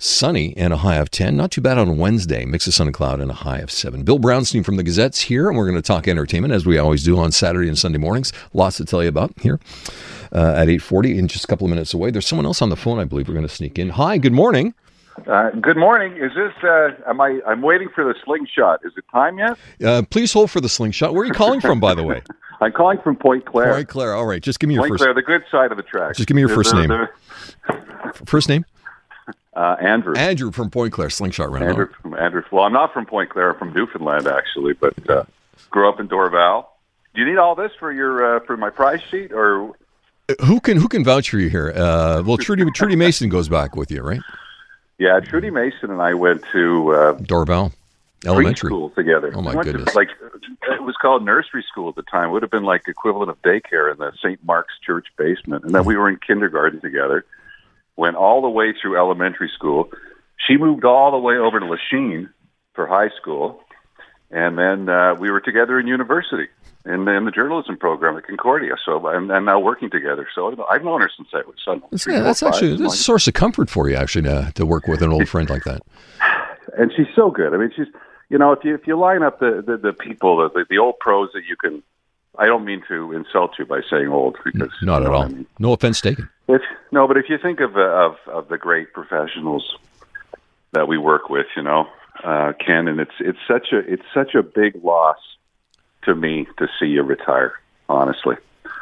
sunny and a high of 10. Not too bad on Wednesday. Mix of sun and cloud and a high of 7. Bill Brownstein from the Gazette's here, and we're going to talk entertainment as we always do on Saturday and Sunday mornings. Lots to tell you about here at 8:40 in just a couple of minutes away. There's someone else on the phone I believe we're going to sneak in. Hi, good morning. Good morning. Is this, I'm waiting for the slingshot. Is it time yet? Please hold for the slingshot. Where are you calling from, by the way? I'm calling from Point Claire. Point Claire. All right. Just give me your Point first. Claire, the good side of the track. Just give me your first name. First name? Andrew. Andrew from Point Claire, slingshot round. Andrew. Well, I'm not from Point Claire. I'm from Newfoundland, actually, but grew up in Dorval. Do you need all this for your for my prize sheet, or who can vouch for you here? Well, Trudy Mason goes back with you, right? Yeah, Trudy Mason and I went to Dorval Elementary school together. Oh my goodness! It was called nursery school at the time. It would have been like equivalent of daycare in the St. Mark's Church basement, and then we were in kindergarten together. Went all the way through elementary school. She moved all the way over to Lachine for high school, and then we were together in university in the journalism program at Concordia. So and now working together. So I've known her since I was that's actually a source of comfort for you, actually, to work with an old friend like that. And she's so good. I mean, she's if you line up the people, the old pros that you can. I don't mean to insult you by saying old, because not at all. I mean? No offense taken. But if you think of the great professionals that we work with, Ken, and it's such a big loss to me to see you retire. Honestly,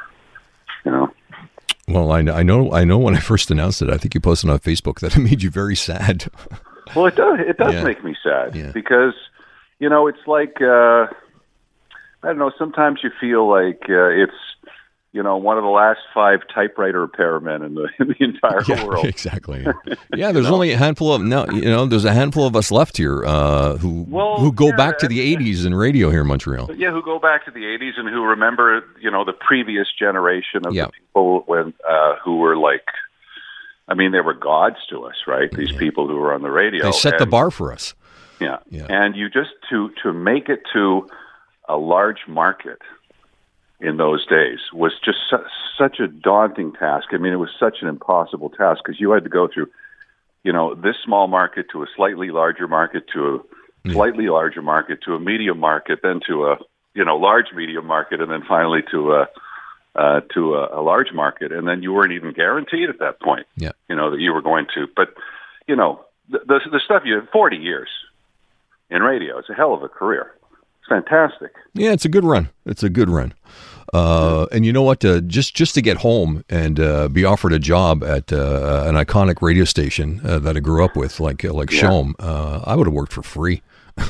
Well, I know. When I first announced it, I think you posted on Facebook that it made you very sad. Well, it does. It does make me sad because it's like. I don't know, sometimes you feel like it's, one of the last 5 typewriter repairmen in the entire world. Exactly. Yeah, there's only a handful of, there's a handful of us left here who go back to the 80s in radio here in Montreal. Yeah, who go back to the 80s and who remember, the previous generation of the people who were like, I mean, they were gods to us, right? These people who were on the radio. They set the bar for us. Yeah. And you just, to make it to a large market in those days was just such a daunting task. I mean, it was such an impossible task because you had to go through, this small market to a slightly larger market to a slightly larger market to a medium market, then to a, large medium market, and then finally to a large market. And then you weren't even guaranteed at that point, that you were going to. But, the stuff you had 40 years in radio, it's a hell of a career. It's fantastic. Yeah, it's a good run. And you know what? Just to get home and be offered a job at an iconic radio station that I grew up with, like Shom, I would have worked for free.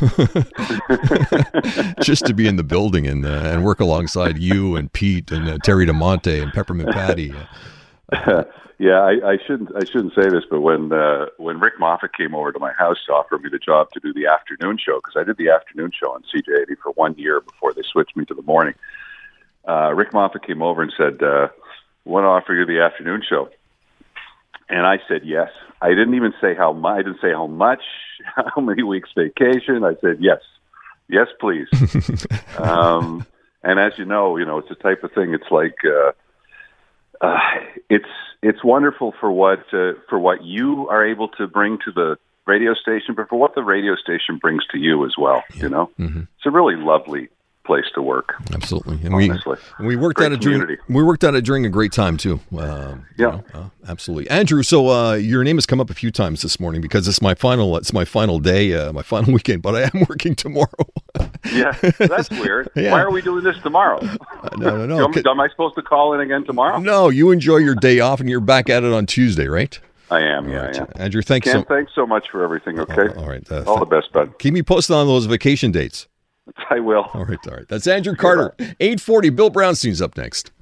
Just to be in the building and work alongside you and Pete and Terry DeMonte and Peppermint Patty. Yeah, I shouldn't say this, but when Rick Moffat came over to my house to offer me the job to do the afternoon show, because I did the afternoon show on CJ80 for 1 year before they switched me to the morning. Rick Moffat came over and said, "I want to offer you the afternoon show," and I said yes. I didn't even say how much. I didn't say how much, how many weeks vacation. I said yes, please. And as you know, it's the type of thing. It's like. It's wonderful for what you are able to bring to the radio station, but for what the radio station brings to you as well. Mm-hmm. It's a really lovely place to work. Absolutely, and honestly. we worked at it during a great time too. Absolutely, Andrew. So your name has come up a few times this morning because it's my final day, my final weekend. But I am working tomorrow. Yeah, that's weird. Yeah. Why are we doing this tomorrow? No. Am I supposed to call in again tomorrow? No, you enjoy your day off and you're back at it on Tuesday, right? I am, right. Yeah. Andrew, thanks so much for everything, okay? All right. All the best, bud. Keep me posted on those vacation dates. I will. All right. That's Andrew Carter. 8:40. Bill Brownstein's up next.